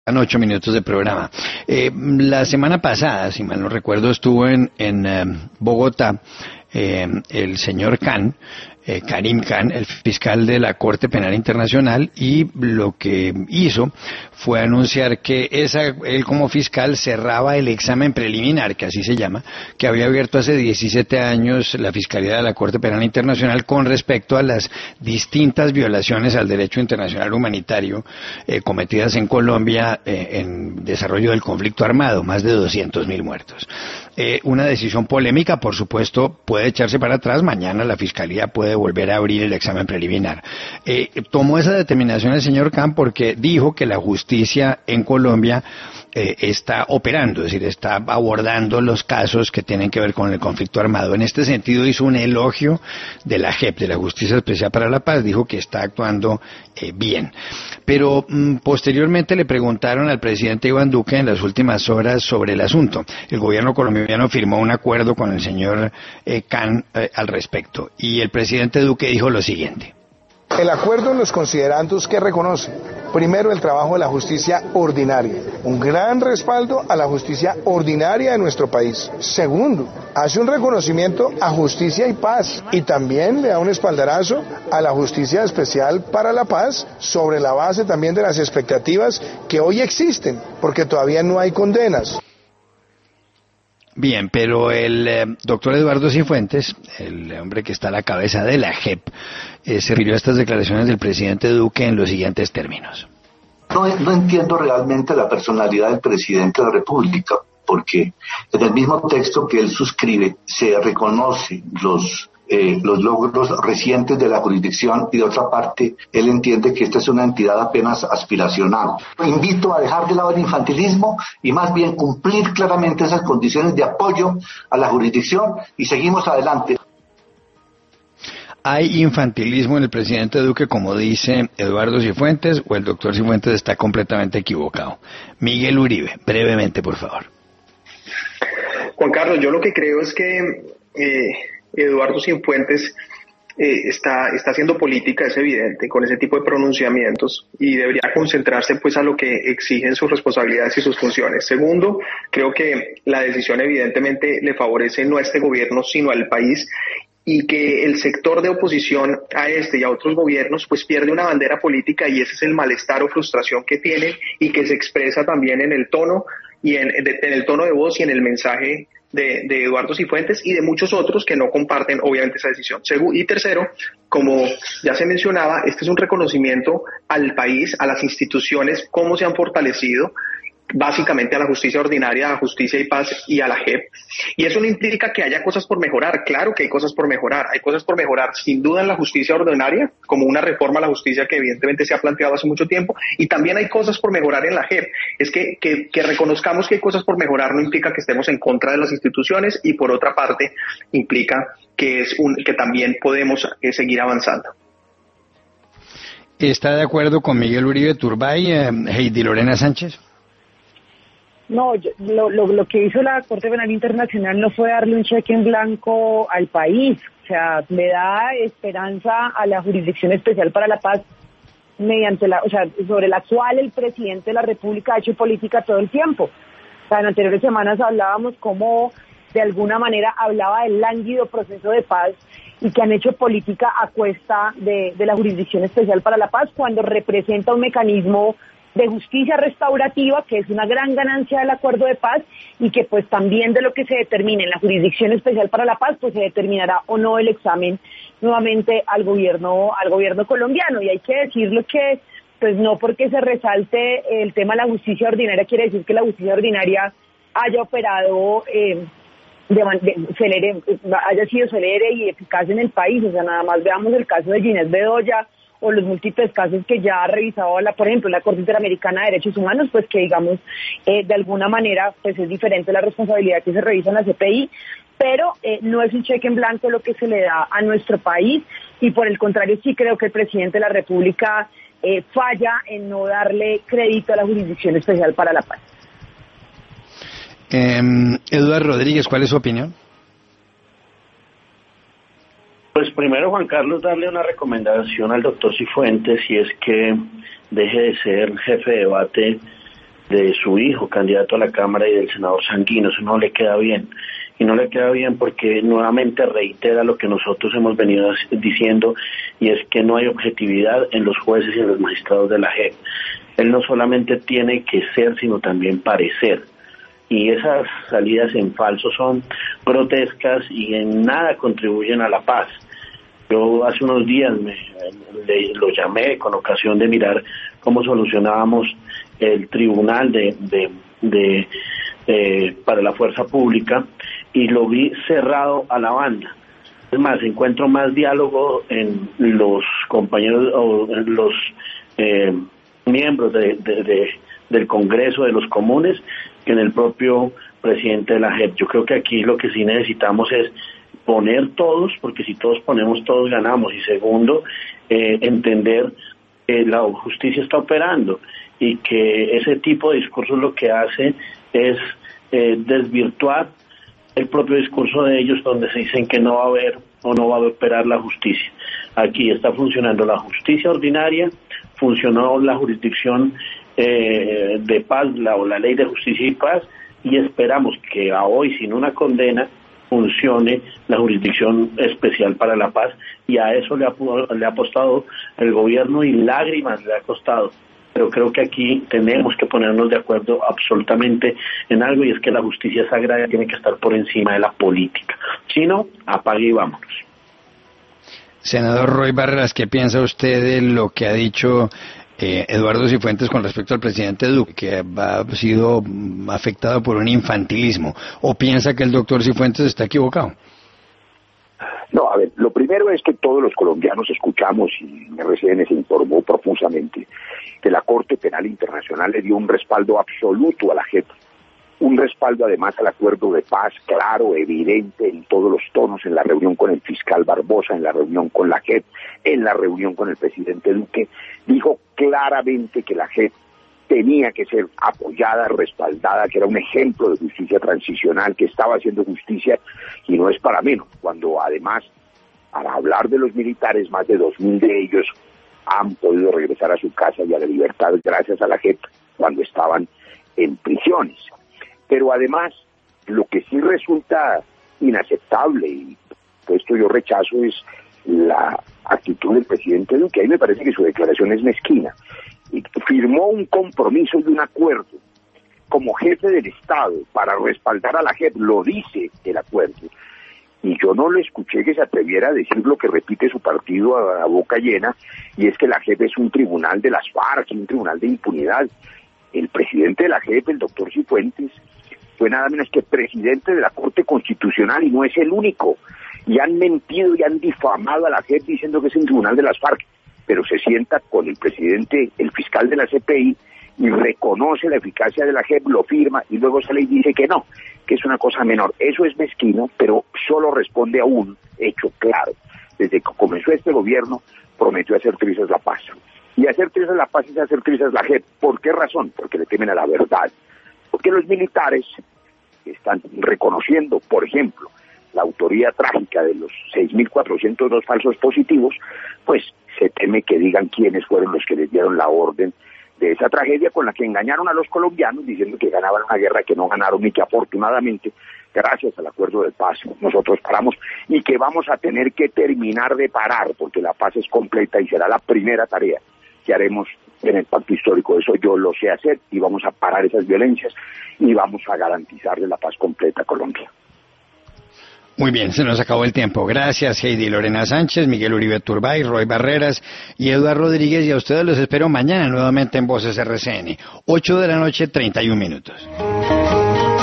8 minutos de programa. La semana pasada, si mal no recuerdo, estuvo en Bogotá el señor Khan, Karim Khan, el fiscal de la Corte Penal Internacional, y lo que hizo fue anunciar que él como fiscal cerraba el examen preliminar, que así se llama, que había abierto hace 17 años la Fiscalía de la Corte Penal Internacional con respecto a las distintas violaciones al derecho internacional humanitario cometidas en Colombia en desarrollo del conflicto armado, más de 200.000 muertos. Una decisión polémica, por supuesto, puede echarse para atrás. Mañana la Fiscalía puede volver a abrir el examen preliminar. Tomó esa determinación el señor Khan porque dijo que la justicia en Colombia está operando, es decir, está abordando los casos que tienen que ver con el conflicto armado. En este sentido hizo un elogio de la JEP, de la Justicia Especial para la Paz, dijo que está actuando bien. Pero posteriormente le preguntaron al presidente Iván Duque en las últimas horas sobre el asunto. El gobierno colombiano firmó un acuerdo con el señor Khan al respecto, y el presidente Duque dijo lo siguiente. El acuerdo en los considerandos que reconoce, primero, el trabajo de la justicia ordinaria, un gran respaldo a la justicia ordinaria de nuestro país. Segundo, hace un reconocimiento a Justicia y Paz y también le da un espaldarazo a la Justicia Especial para la Paz sobre la base también de las expectativas que hoy existen, porque todavía no hay condenas. Bien, pero el doctor Eduardo Cifuentes, el hombre que está a la cabeza de la JEP, se refirió a estas declaraciones del presidente Duque en los siguientes términos. No entiendo realmente la personalidad del presidente de la República, porque en el mismo texto que él suscribe se reconoce los logros recientes de la jurisdicción, y de otra parte él entiende que esta es una entidad apenas aspiracional. Invito a dejar de lado el infantilismo y más bien cumplir claramente esas condiciones de apoyo a la jurisdicción, y seguimos adelante. ¿Hay infantilismo en el presidente Duque, como dice Eduardo Cifuentes, o el doctor Cifuentes está completamente equivocado? Miguel Uribe, brevemente, por favor. Juan Carlos, yo lo que creo es que Eduardo Cifuentes está haciendo política, es evidente, con ese tipo de pronunciamientos, y debería concentrarse pues a lo que exigen sus responsabilidades y sus funciones. Segundo, creo que la decisión evidentemente le favorece no a este gobierno sino al país, y que el sector de oposición a este y a otros gobiernos pues pierde una bandera política, y ese es el malestar o frustración que tienen, y que se expresa también en el tono y en el tono de voz y en el mensaje de Eduardo Cifuentes y de muchos otros que no comparten obviamente esa decisión. Y tercero, como ya se mencionaba, este es un reconocimiento al país, a las instituciones, cómo se han fortalecido, básicamente a la justicia ordinaria, a Justicia y Paz y a la JEP. Y eso no implica que haya cosas por mejorar. Claro que hay cosas por mejorar. Hay cosas por mejorar sin duda en la justicia ordinaria, como una reforma a la justicia que evidentemente se ha planteado hace mucho tiempo, y también hay cosas por mejorar en la JEP. Es que reconozcamos que hay cosas por mejorar no implica que estemos en contra de las instituciones, y por otra parte implica que también podemos seguir avanzando. ¿Está de acuerdo con Miguel Uribe Turbay, Heidi Lorena Sánchez? No, lo que hizo la Corte Penal Internacional no fue darle un cheque en blanco al país, o sea, le da esperanza a la Jurisdicción Especial para la Paz sobre la cual el presidente de la República ha hecho política todo el tiempo. O sea, en anteriores semanas hablábamos cómo de alguna manera hablaba del lánguido proceso de paz, y que han hecho política a cuesta de la Jurisdicción Especial para la Paz, cuando representa un mecanismo de justicia restaurativa, que es una gran ganancia del acuerdo de paz, y que pues también de lo que se determine en la Jurisdicción Especial para la Paz, pues se determinará o no el examen nuevamente al gobierno colombiano. Y hay que decirlo que pues no porque se resalte el tema de la justicia ordinaria quiere decir que la justicia ordinaria haya operado haya sido celere y eficaz en el país. O sea, nada más veamos el caso de Ginés Bedoya, o los múltiples casos que ya ha revisado, por ejemplo, la Corte Interamericana de Derechos Humanos, pues que digamos, de alguna manera, pues es diferente la responsabilidad que se revisa en la CPI, pero no es un cheque en blanco lo que se le da a nuestro país, y por el contrario sí creo que el presidente de la República falla en no darle crédito a la Jurisdicción Especial para la Paz. Eduardo Rodríguez, ¿cuál es su opinión? Pues primero, Juan Carlos, darle una recomendación al doctor Cifuentes, y es que deje de ser jefe de debate de su hijo, candidato a la Cámara, y del senador Sanguino. Eso no le queda bien. Y no le queda bien porque nuevamente reitera lo que nosotros hemos venido diciendo, y es que no hay objetividad en los jueces y en los magistrados de la JEP. Él no solamente tiene que ser, sino también parecer. Y esas salidas en falso son grotescas y en nada contribuyen a la paz. Yo hace unos días lo llamé con ocasión de mirar cómo solucionábamos el tribunal para la fuerza pública, y lo vi cerrado a la banda. Es más, encuentro más diálogo en los compañeros o en los miembros del Congreso de los Comunes que en el propio presidente de la JEP. Yo creo que aquí lo que sí necesitamos es poner todos, porque si todos ponemos, todos ganamos. Y segundo, entender que la justicia está operando y que ese tipo de discursos lo que hace es desvirtuar el propio discurso de ellos, donde se dicen que no va a haber o no va a operar la justicia. Aquí está funcionando la justicia ordinaria, funcionó la jurisdicción de paz, la ley de justicia y paz, y esperamos que a hoy, sin una condena, funcione la jurisdicción especial para la paz, y a eso le ha apostado el gobierno, y lágrimas le ha costado. Pero creo que aquí tenemos que ponernos de acuerdo absolutamente en algo, y es que la justicia sagrada tiene que estar por encima de la política. Si no, apague y vámonos. Senador Roy Barreras, ¿qué piensa usted de lo que ha dicho Eduardo Cifuentes con respecto al presidente Duque, que ha sido afectado por un infantilismo? ¿O piensa que el doctor Cifuentes está equivocado? No, a ver, lo primero es que todos los colombianos escuchamos, y RCN se informó profusamente, que la Corte Penal Internacional le dio un respaldo absoluto a la JEP, un respaldo además al acuerdo de paz claro, evidente en todos los tonos, en la reunión con el fiscal Barbosa, en la reunión con la JEP, en la reunión con el presidente Duque. Dijo claramente que la JEP tenía que ser apoyada, respaldada, que era un ejemplo de justicia transicional, que estaba haciendo justicia, y no es para menos, cuando además, para hablar de los militares, más de 2.000 de ellos han podido regresar a su casa y a la libertad gracias a la JEP cuando estaban en prisiones. Pero además, lo que sí resulta inaceptable, y esto yo rechazo, es la actitud del presidente Duque. A mí me parece que su declaración es mezquina. Y firmó un compromiso y un acuerdo como jefe del Estado para respaldar a la JEP, lo dice el acuerdo, y yo no le escuché que se atreviera a decir lo que repite su partido a boca llena, y es que la JEP es un tribunal de las FARC, un tribunal de impunidad. El presidente de la JEP, el doctor Cifuentes, fue nada menos que presidente de la Corte Constitucional, y no es el único, y han mentido y han difamado a la JEP diciendo que es un tribunal de las FARC, pero se sienta con el presidente, el fiscal de la CPI, y reconoce la eficacia de la JEP, lo firma, y luego sale y dice que no, que es una cosa menor. Eso es mezquino, pero solo responde a un hecho claro. Desde que comenzó este gobierno, prometió hacer trizas la paz. Y hacer trizas la paz es hacer trizas la JEP. ¿Por qué razón? Porque le temen a la verdad. Porque los militares están reconociendo, por ejemplo, la autoría trágica de los 6.402 falsos positivos, pues se teme que digan quiénes fueron los que les dieron la orden de esa tragedia con la que engañaron a los colombianos diciendo que ganaban una guerra que no ganaron, y que afortunadamente, gracias al acuerdo de paz, nosotros paramos, y que vamos a tener que terminar de parar, porque la paz es completa y será la primera tarea que haremos en el pacto histórico. Eso yo lo sé hacer, y vamos a parar esas violencias y vamos a garantizarle la paz completa a Colombia. Muy bien, se nos acabó el tiempo. Gracias, Heidi Lorena Sánchez, Miguel Uribe Turbay, Roy Barreras y Eduardo Rodríguez, y a ustedes los espero mañana nuevamente en Voces RCN, 8 de la noche, 31 minutos.